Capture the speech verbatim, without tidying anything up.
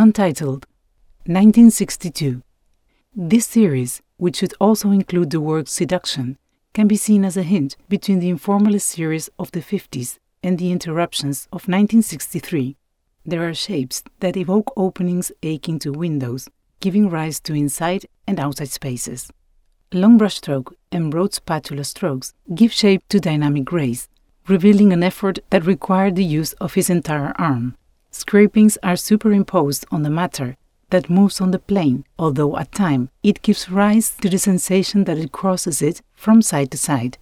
Untitled, nineteen sixty-two. This series, which should also include the word seduction, can be seen as a hint between the informalist series of the fifties and the interruptions of nineteen sixty-three. There are shapes that evoke openings akin to windows, giving rise to inside and outside spaces. Long brushstroke and broad spatula strokes give shape to dynamic grace, revealing an effort that required the use of his entire arm. Scrapings are superimposed on the matter that moves on the plane, although at times it gives rise to the sensation that it crosses it from side to side.